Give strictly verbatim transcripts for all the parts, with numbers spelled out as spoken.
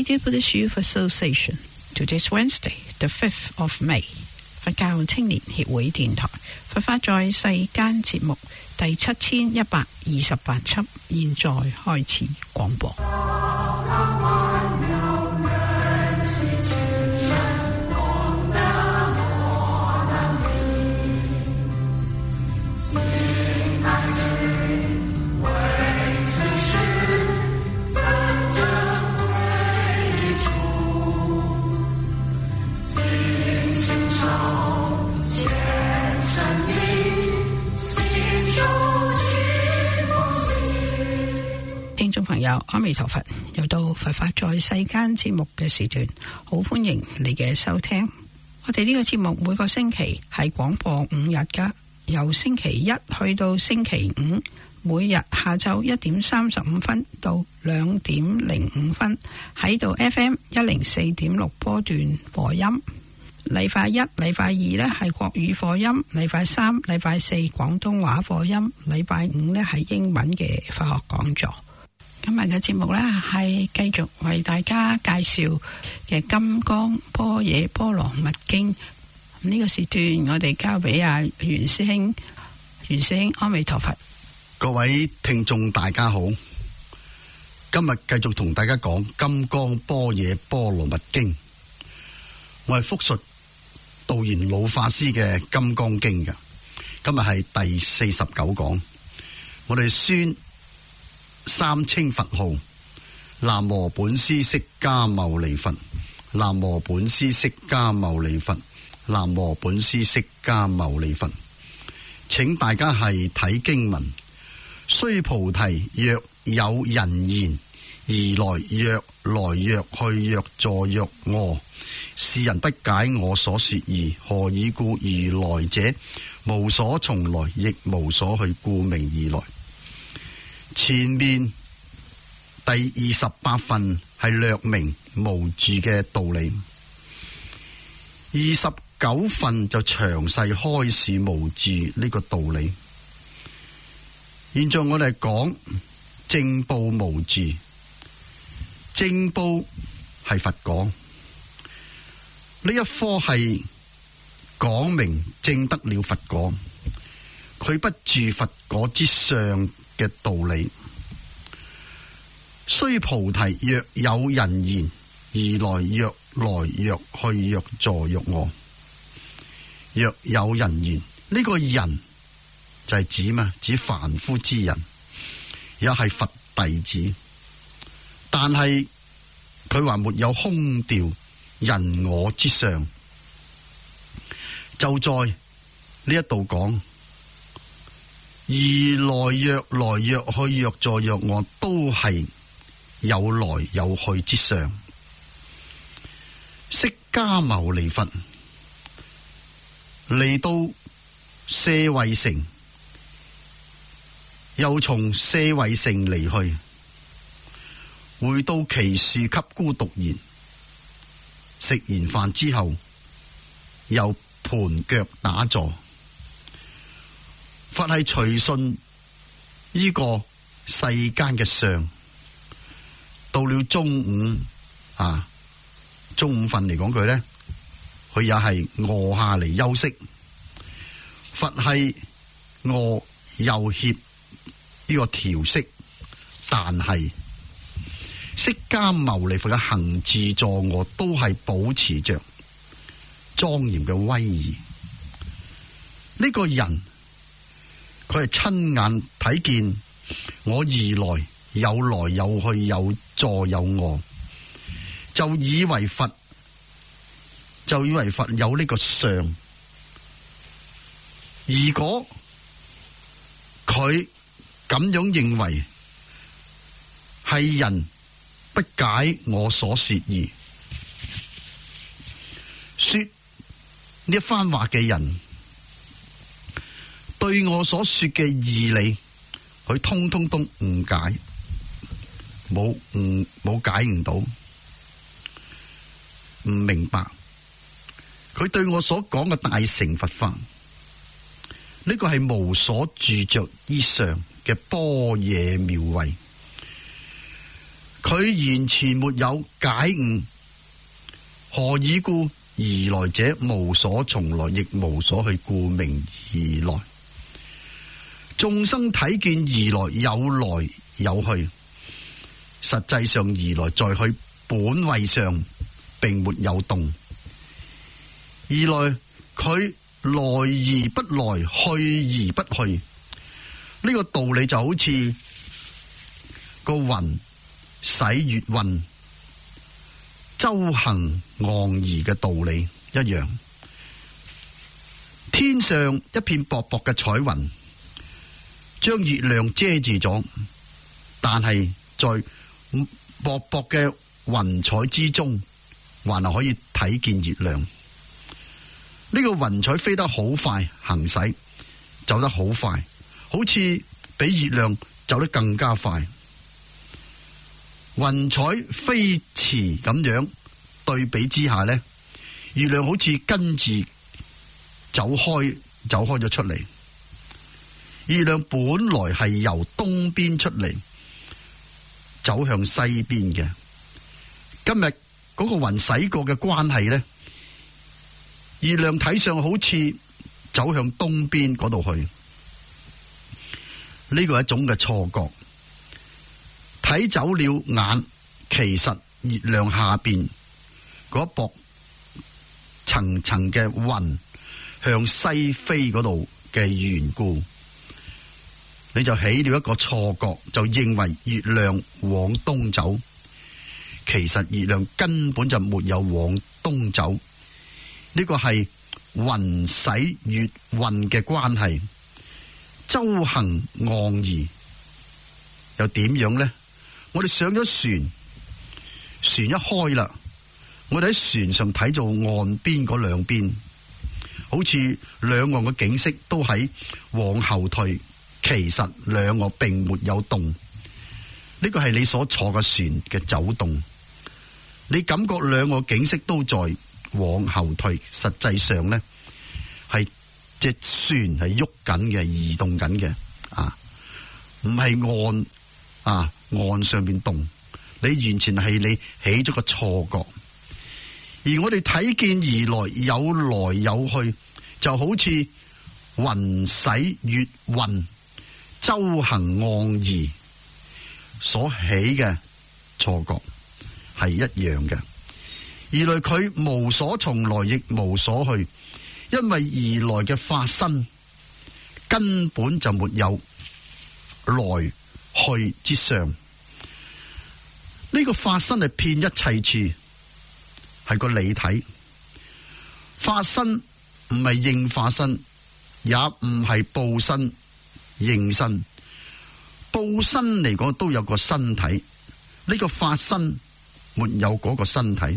Radio Buddhist Youth Association. Today's Wednesday, the fifth of May. 佛教青年協會電台佛法在世間節目第七千一百二十八輯，現在開始廣播。聽眾朋友，阿彌陀佛，又到佛法在世間節目嘅時段，好歡迎你嘅收聽。我哋呢個節目每個星期係廣播五日噶，由星期一去到星期五，每日下晝一點三十五分到兩點零五分喺度 F M 一零四點六波段播音。禮拜一、禮拜二呢係國語課音，禮拜三、禮拜四廣東話課音，禮拜五呢係英文嘅法學講座。今日嘅節目呢係繼續為大家介紹嘅《金剛般若波羅蜜經》。呢個時段我哋交俾阿袁師兄，袁師兄阿彌陀佛。 各位聽眾大家好，今日繼續同大家講《金剛般若波羅蜜經》。我係複述道賢老法師嘅《金剛經》嘅，今日係第四十九講。我哋宣三稱佛號：南無本師釋迦牟尼佛，南無本師釋迦牟尼佛，南無本師釋迦牟尼佛。請大家係睇經文。須菩提，若有人言：如來若來若去若坐若臥，是人不解我所說義。何以故？如來者，無所從來，亦無所去，故名如來。前面第二十八份係略明無住嘅道理，二十九份就詳細開示無住呢個道理。現在我哋講正報無住，正報係佛講，呢一科係講明正得了佛果，佢不住佛果之上嘅道理。須菩提，若有人言：如來若來若去若坐若臥。若有人言，呢、這個人就係指嘛，指凡夫之人，也係佛弟子。但係佢話沒有空掉人我之上，就在呢一度講。如來若來若去若坐若臥，都係有來有去之上。釋迦牟尼佛嚟到舍衛城，又從舍衛城離去，回到祇樹給孤獨園，食完飯之後，又盤腳打坐。佛係隨順呢個世間嘅相，到了中午啊，中午瞓嚟講句咧，佢也係臥下嚟休息。佛係臥又歇呢個調息，但係釋迦牟尼佛嘅行住坐臥都係保持着莊嚴嘅威儀。呢、這個人佢係親眼睇見我如來有來有去有坐有臥，就以為佛就以為佛有呢個相。如果佢咁樣認為係人不解我所說義，說呢一番話嘅人對我所說嘅義理，佢通通都誤解，冇誤冇解唔到，唔明白。佢對我所講嘅大乘佛法，呢個係無所住着以上嘅般若妙慧。 佢完全沒有解悟，何以故？而來者無所從來，亦無所去，故名而來。眾生睇見而來，有來有去，實際上而來在去本位上並沒有動。而來佢來而不來，去而不去，呢個道理就好似個雲使月運周行昂移嘅道理一樣。天上一片薄薄嘅彩雲將月亮遮住咗，但係在薄薄嘅雲彩之中還係可以睇見月亮。呢個雲彩飛得好快，行駛走得好快，好似比月亮走得更加快。雲彩飛馳咁樣對比之下呢，月亮好似跟住走開走開咗出嚟。月亮本來係由東邊出嚟走向西邊嘅，今日嗰個雲駛過嘅關係呢，月亮睇上好似走向東邊嗰度去，呢個係一種嘅錯覺。睇走了眼，其實月亮下邊嗰薄層層嘅雲向西飛嗰度嘅緣故，你就起了一個錯覺，就認為月亮往東走，其實月亮根本就沒有往東走。呢個係雲使月運嘅關係，周行昂移，又點樣呢？我哋上咗船，船一開啦，我哋喺船上睇到岸邊嗰兩邊，好似兩岸嘅景色都喺往後退，其實兩岸並沒有動。呢個係你所坐嘅船嘅走動，你感覺兩岸景色都在往後退，實際上呢係隻船係喐緊嘅，移動緊嘅，啊，唔係岸啊岸上邊動，你完全係你起咗個錯覺。而我哋睇見而來有來有去，就好似雲使月運周行昂移所起嘅錯覺係一樣嘅。而來佢無所從來，亦無所去，因為而來嘅發生根本就沒有來去之上。呢、這個發生係遍一切處，係個理體發生，唔係應化身，也唔係報身應身。報身嚟講都有個身體，呢、這個發生沒有嗰個身體。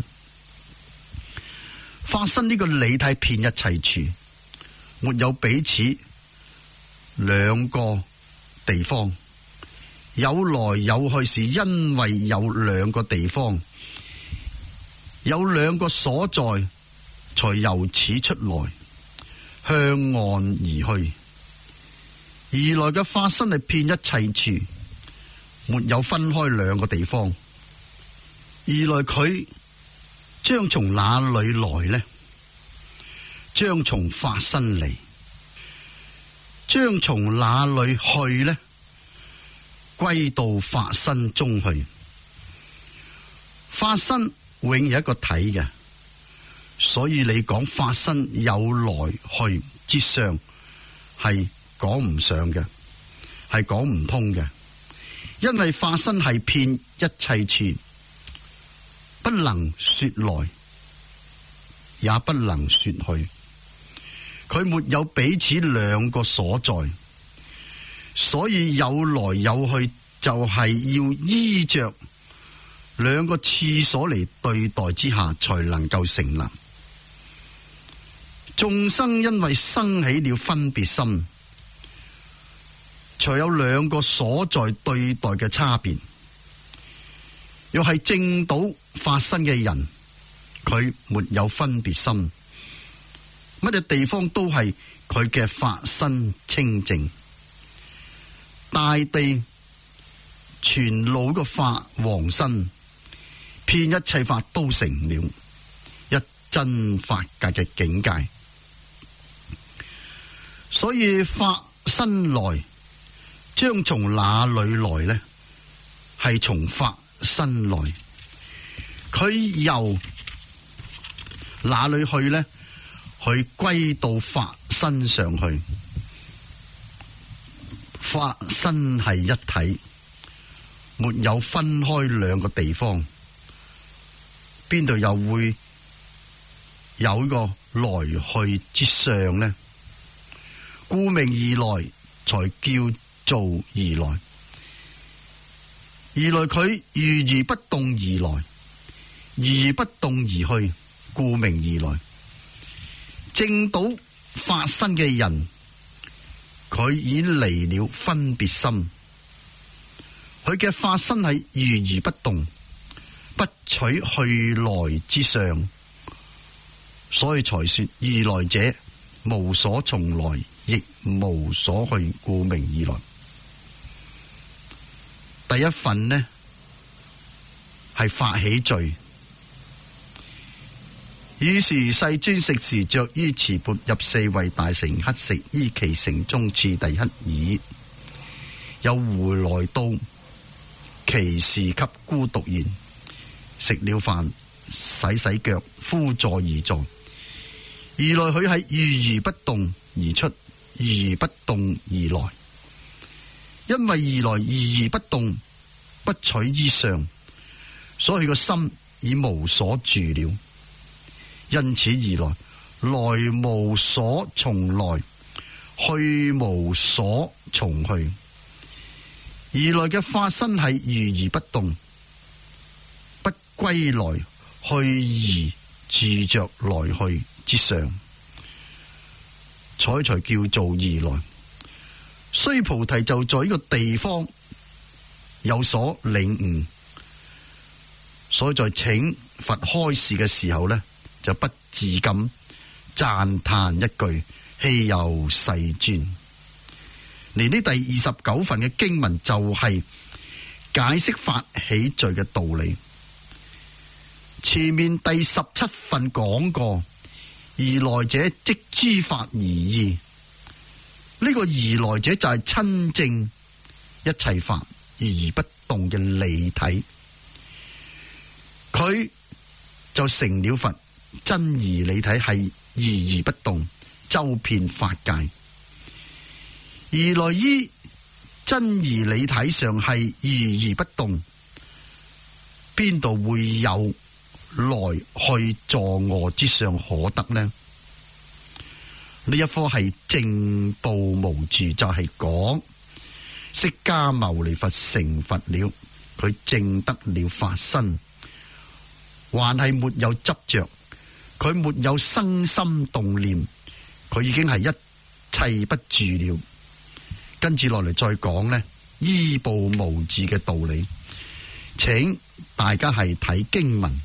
發生呢個理體遍一切處，沒有彼此兩個地方。有來有去是因為有兩個地方，有兩個所在，才由此出來向岸而去。而來嘅發生係遍一切處，沒有分開兩個地方。而來佢將從哪裏來呢？將從發生嚟。將從哪裏去呢？歸到發生中去。發生永遠一個體嘅，所以你講發生有來去之上，係講唔上嘅，係講唔通嘅。因為發生係遍一切處，不能說來，也不能說去。佢沒有彼此兩個所在，所以有來有去就係要依着兩個次所嚟對待之下，才能夠成立。眾生因為生起了分別心，才有兩個所在對待嘅差別。若係正道發生嘅人，佢沒有分別心，乜嘢地方都係佢嘅法身清淨。大地全露個法王身，遍一切法都成了一真法界嘅境界。所以法身來，將從哪裏來呢？係從法身來。佢由哪裏去呢？佢歸到法身上去。法身係一體，沒有分開兩個地方，邊度又會有一個來去之相呢？故名而來，才叫做而來。而來佢如而不動而來，而不動而去，故名而來。證到法身嘅人，佢已經離了分別心，佢嘅法身係如而不動，不取去來之相，所以才說而來者無所從來，亦無所去，故名而來。第一份呢係發起序，於是世尊食時着於持缽入四位大城乞食，依其城中次第乞已。有回來到，其時給孤獨言，食了飯，洗洗腳，敷座而坐。而來佢係如而不動而出，如而不動而來。因為而來而而不動，不取於相，所以個心已無所住了。因此而來，來無所從來，去無所從去。而來嘅法身係如而不動，不歸來去而住着來去之上，才才叫做而來。須菩提就在呢個地方有所領悟，所以在請佛開示嘅時候呢，就不自禁讚嘆一句：希有世尊！連呢第二十九份嘅經文就係解釋發起序嘅道理。前面第十七份講過，而來者即諸法而意。呢、這個而來者就係親證一切法而而不動嘅理體，佢就成了佛真義理體，係而而不動，周遍法界。而來於真義理體上係而而不動，邊度會有來去坐臥之上可得呢？呢一科係正報無住，就係講釋迦牟尼佛成佛了，佢證得了法身，還係沒有執着，佢沒有生心動念，佢已經係一切不住了。跟住落嚟再講呢依報無住嘅道理，請大家係睇經文。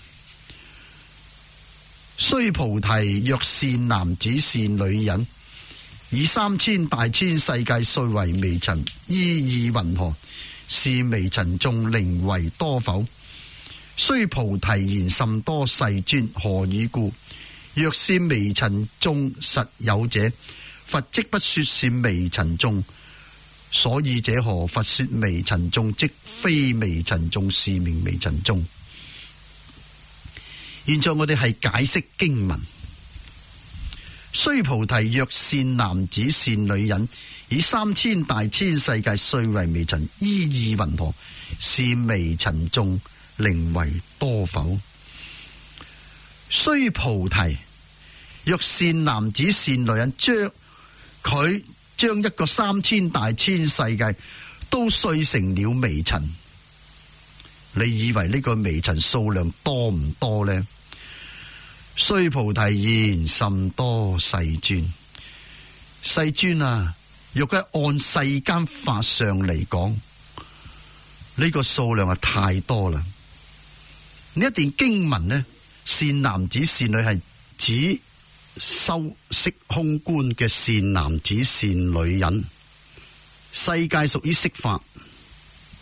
須菩提，若善男子善女人，以三千大千世界碎為微塵，依意云何？是微塵眾寧為多否？須菩提言甚多，世尊，何以故？若是微塵眾實有者，佛即不說是微塵眾。所以者何？佛說微塵眾，即非微塵眾，是名微塵眾。現在我哋係解釋經文。須菩提，若善男子善女人，以三千大千世界碎為微塵，依意云何？是微塵眾寧為多否？須菩提，若善男子善女人，將佢將一個三千大千世界都碎成了微塵，你以為呢個微塵數量多唔多呢？須菩提言甚多，世尊。世尊啊，若果按世間法上嚟講，呢個數量係太多啦。呢一段經文呢，善男子善女係指修色空觀嘅善男子善女人。世界屬於色法，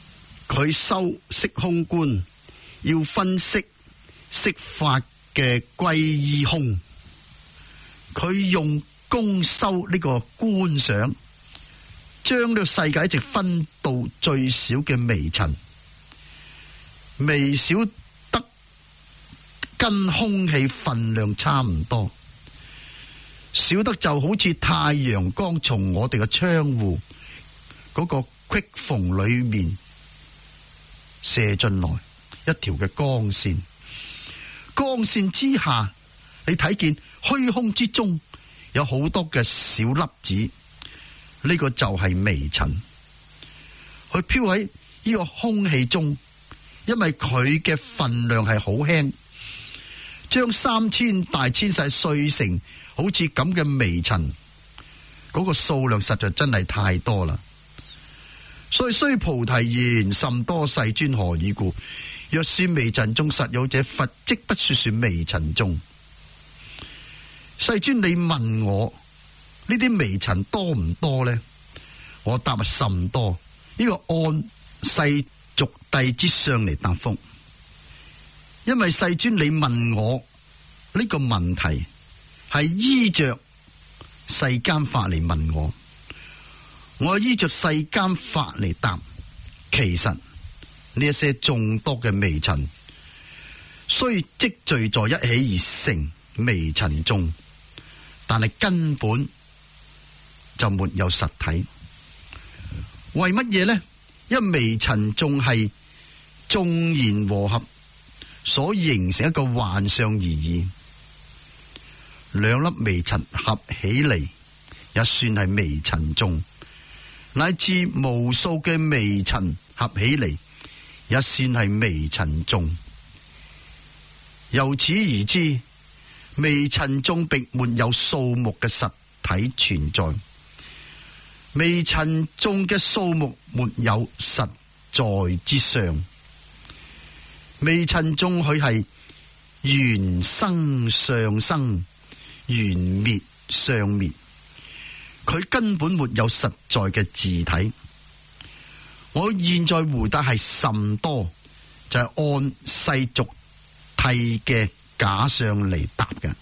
佢修釋空觀，要分析釋法嘅歸依空。佢用功修呢個觀想，將呢個世界一直分到最小嘅微塵，微小得跟空氣分量差唔多，小得就好似太陽光從我哋嘅窗戶嗰個隙縫裏面射進來一條嘅光線。光線之下，你睇見虛空之中有好多嘅小粒子，呢個就係微塵，佢飄喺呢個空氣中，因為佢嘅分量係好輕，將三千大千世碎成好似咁嘅微塵，嗰個數量實在真係太多啦。所以須菩提言，甚多世尊何以故？若是微塵中實有者，佛即不說是微塵中。世尊，你問我呢啲微塵多唔多呢？我答甚多。呢、這個按世俗諦之相嚟答覆，因為世尊你問我呢個問題係依着世間法嚟問我，我依着世間法嚟答。其實呢一些眾多嘅微塵，雖積聚在一起而成微塵眾，但係根本就沒有實體。為乜嘢呢？因為微塵眾係眾緣和合所形成一個幻象而已。兩粒微塵合起嚟，也算係微塵眾，乃至無數嘅微塵合起嚟，也算係微塵眾。由此而知，微塵眾並沒有數目嘅實體存在，微塵眾嘅數目沒有實在之上。微塵眾佢係緣生上生，緣滅上滅，佢根本沒有實在嘅自體。我現在回答係甚多，就係、是、按世俗諦嘅假相嚟答嘅。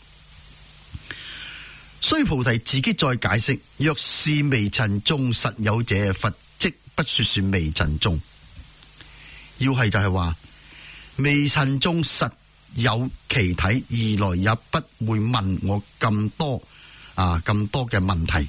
須菩提自己再解釋，若是微塵眾實有者，佛即不說是微塵眾。要係就係話微塵眾實有其體，二來也不會問我咁多啊咁多嘅問題。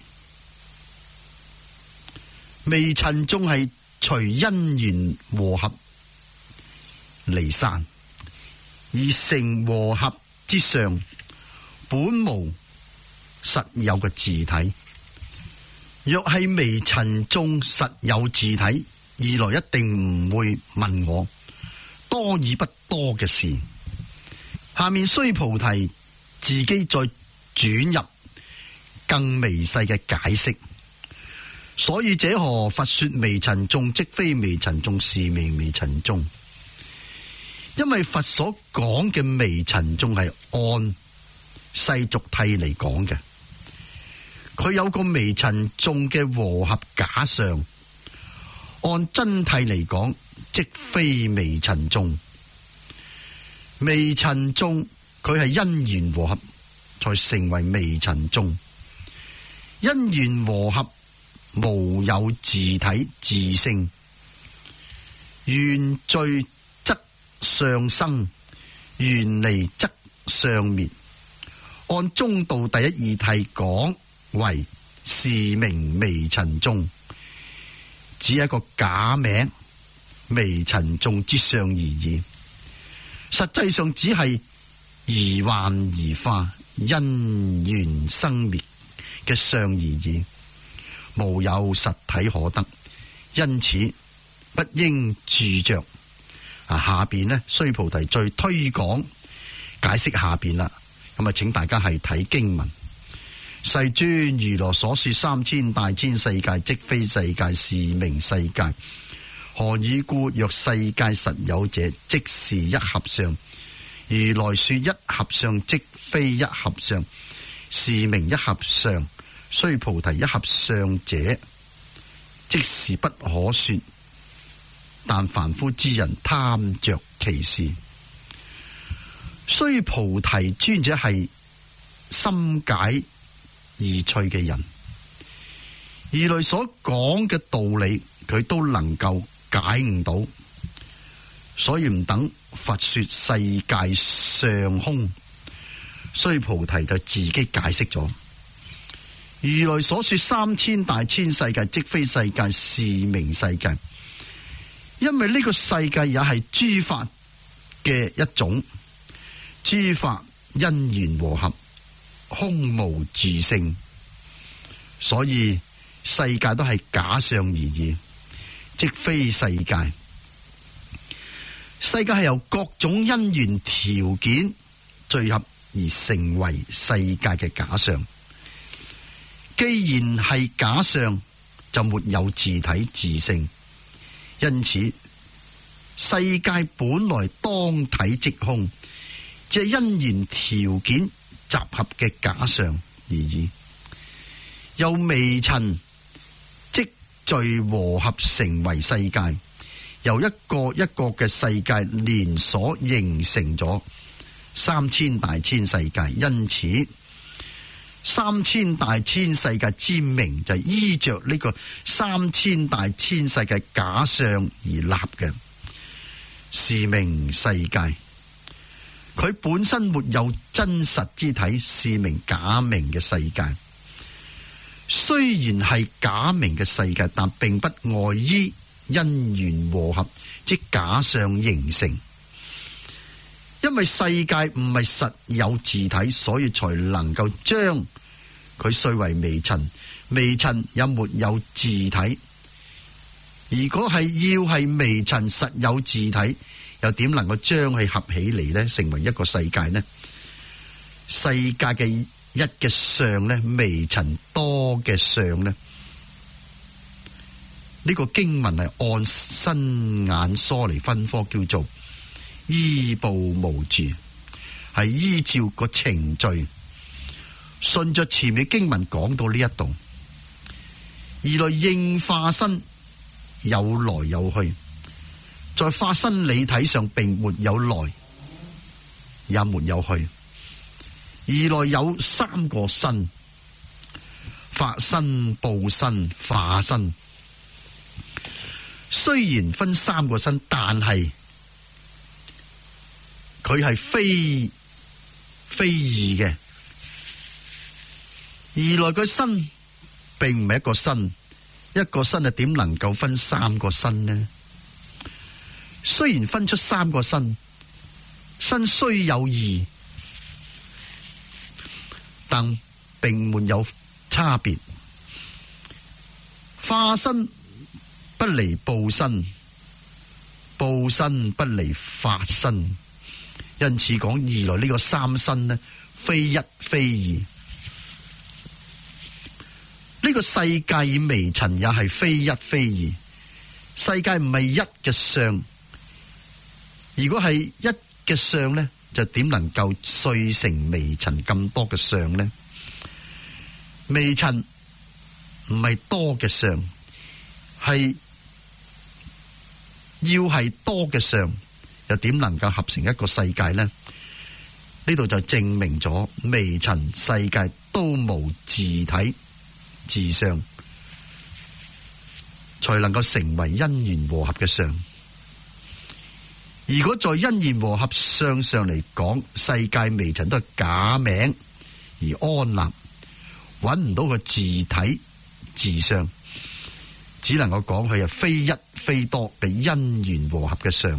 微塵眾係隨因緣和合離散，而成和合之上，本無實有嘅自體。若係微塵眾實有自體，二來一定唔會問我多與不多嘅事。下面須菩提自己再轉入更微細嘅解釋。所以者何？佛說微塵眾，即非微塵眾，是微微塵眾。因為佛所講嘅微塵眾係按世俗諦嚟講嘅，佢有個微塵眾嘅和合假相，按真諦嚟講，即非微塵眾。微塵眾佢係因緣和合才成為微塵眾，因緣和合無有自體自性，緣聚則相生，緣離則相滅。按中道第一義諦講為是名微塵眾，只係一個假名微塵眾之相而已，實際上只係疑幻疑化因緣生滅嘅相而已，無有實體可得，因此不應住着。啊，下邊呢，須菩提再推廣解釋下邊啦。咁啊，請大家係睇經文。世尊，如來所說三千大千世界，即非世界，是名世界。何以故？若世界實有者，即是一合相。如來說一合相，即非一合相，是名一合相。須菩提，一合相者，即是不可說。 但凡夫之人貪着其事。所以菩提尊者係深解義趣嘅人，二來所講嘅道理佢都能夠解悟到，所以唔等佛說世界上空，所以菩提就自己解釋咗。如來所說三千大千世界，即非世界，是名世界。因為呢個世界也係諸法嘅一種，諸法因緣和合，空無自性，所以世界都係假相而已，即非世界。世界係由各種因緣條件聚合而成為世界嘅假相。既然係假相，就沒有自體自性，因此世界本來當體即空，只係因緣條件集合嘅假相而已。由微塵積聚和合成為世界，由一個一個嘅世界連鎖形成咗三千大千世界，因此三千大千世界之名就係依着呢個三千大千世界假相而立嘅，是名世界。佢本身沒有真實之體，是名假名嘅世界。雖然係假名嘅世界，但並不外依因緣和合，即假相形成。因為世界唔係實有自體，所以才能夠將佢碎為微塵。微塵也沒有自體。如果係要係微塵實有自體，又點能夠將佢合起嚟呢？成為一個世界呢？世界嘅一嘅相呢，微塵多嘅相呢？呢、呢個經文係按身眼疏嚟分科，叫做依報無住，係依照個程序，順着前面經文講到呢一度，而來應化身有來有去，在化身理體上並沒有來，也沒有去，而來有三個身：法身、報身、化身。雖然分三個身，但係佢係非非異嘅。而來個身並唔係一個身，一個身啊點能夠分三個身呢？雖然分出三個身，身雖有異，但並沒有差別。化身不離報身，報身不離法身，因此講二來呢個三身呢，非一非二。呢個世界以微塵也係非一非二，世界唔係一嘅相。如果係一嘅相呢，就點能夠碎成微塵咁多嘅相呢？微塵唔係多嘅相，係要係多嘅相，又點能夠合成一個世界呢？呢度就證明咗微塵世界都無自體自相，才能夠成為因緣和合嘅相。如果在因緣和合相上嚟講，世界微塵都係假名而安立，揾唔到個自體自相，只能夠講佢係非一非多嘅因緣和合嘅相。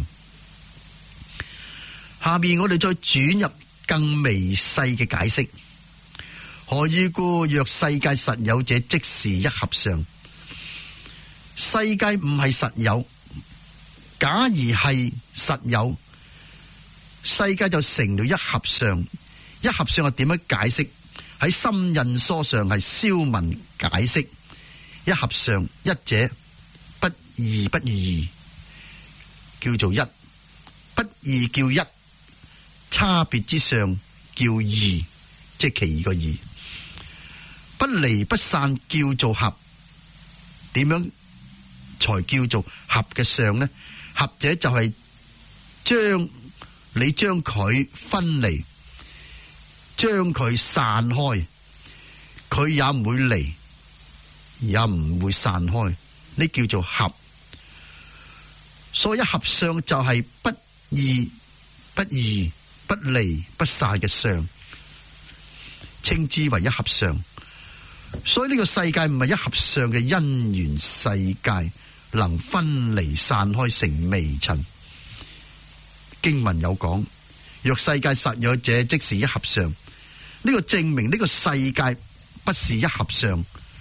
下面我哋再轉入更微細嘅解釋。何以故？若世界實有者，即是一合相。世界唔係實有，假如係實有，世界就成了一合相。一合相係點樣解釋？喺心印疏上係蕭文解釋一合相，一者不二不異，叫做一；不二叫一，差別之上叫二，即係其二個二。不離不散叫做合。點樣才叫做合嘅相呢？合者就係將你將佢分離，將佢散開，佢也唔會離，也唔會散開，呢叫做合。所以一合相就係不異不異不離不散嘅相，稱之為一合相。所以呢個世界唔係一合相嘅因緣世界，能分離散開成微塵。經文有講，若世界實有者，即是一合相。呢個證明呢個世界不是一合相。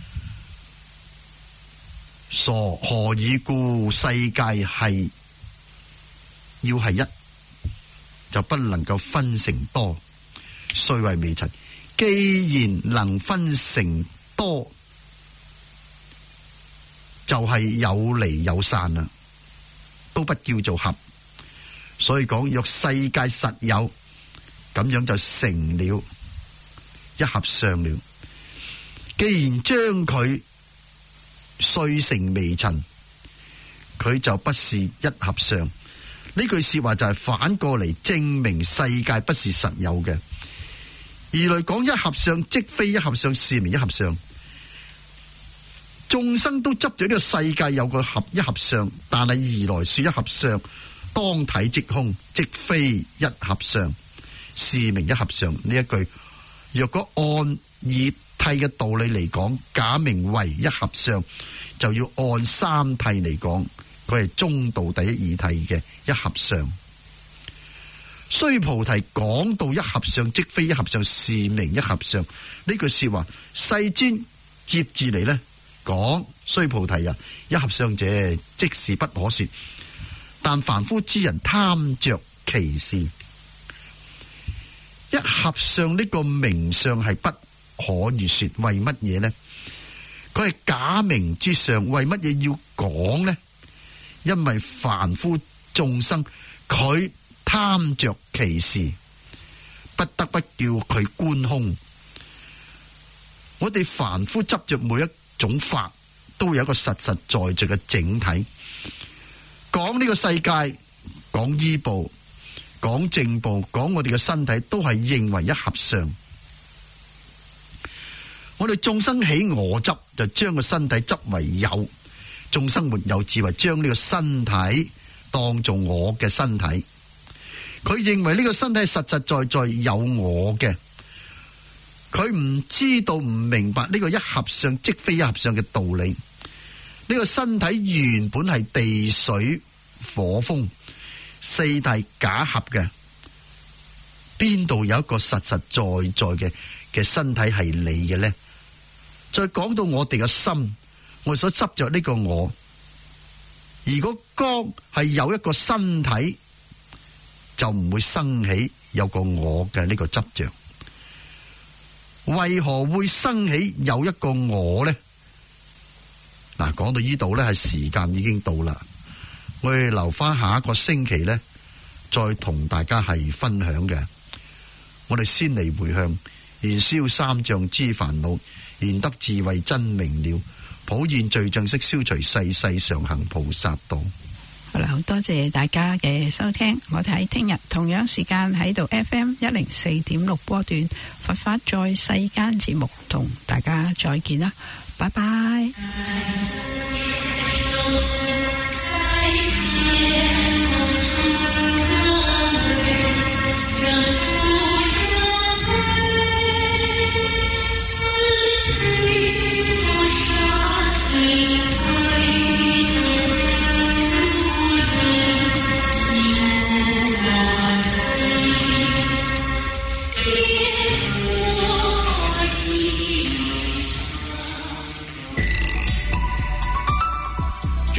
所何以故？世界係要係一，就不能夠分成多，雖為微塵。既然能分成多，就係有離有散啦，都不叫做合。所以講，若世界實有，咁樣就成了一合相了。既然將佢碎成微塵，佢就不是一合相。呢句說話就係反過嚟證明世界不是實有嘅。二來講一合相，即非一合相，是名一合相。眾生都執咗呢個世界有個合一合相，但係二來說一合相，當體即空，即非一合相，是名一合相。呢一句若果按以諦嘅道理嚟講，假名為一合相，就要按三諦嚟講，佢係中道第一義諦嘅一合相。須菩提講到一合相，即非一合相，是名一合相。呢句說話，世尊接住嚟呢講，須菩提啊，一合相者即是不可說，但凡夫之人貪着其事。一合相呢個名相係不可以說，為乜嘢呢？佢係假名之上，為乜嘢要講呢？因為凡夫眾生佢貪着其事，不得不叫佢觀空。我哋凡夫執着每一種法，都有一個實實在在嘅整體。講呢個世界，講醫部，講正部，講我哋嘅身體，都係認為一合相。我哋眾生起我執，就將個身體執為有。眾生沒有智慧，將呢個身體當做我嘅身體。佢認為呢個身體實實在在有我嘅，佢唔知道唔明白呢個一合相即非一合相嘅道理。呢個身體原本係地水火風四大假合嘅，邊度有一個實實在在嘅嘅身體係你嘅呢？再講到我哋嘅心，我哋所執着呢個我，如果光係有一個身體，就唔會生起有個我嘅呢個執着。為何會生起有一個我呢？嗱，講到呢度咧，係時間已經到啦，我哋留翻下一個星期咧，再同大家係分享嘅。我哋先嚟回向，燃燒三障之煩惱，燃得智慧真明了，普現罪障識，消除世世常行菩薩道。 好啦，好多謝大家嘅收聽，我哋喺聽日同樣時間喺度 F M 一零四點六波段佛法在世間節目同大家再見啦，拜拜。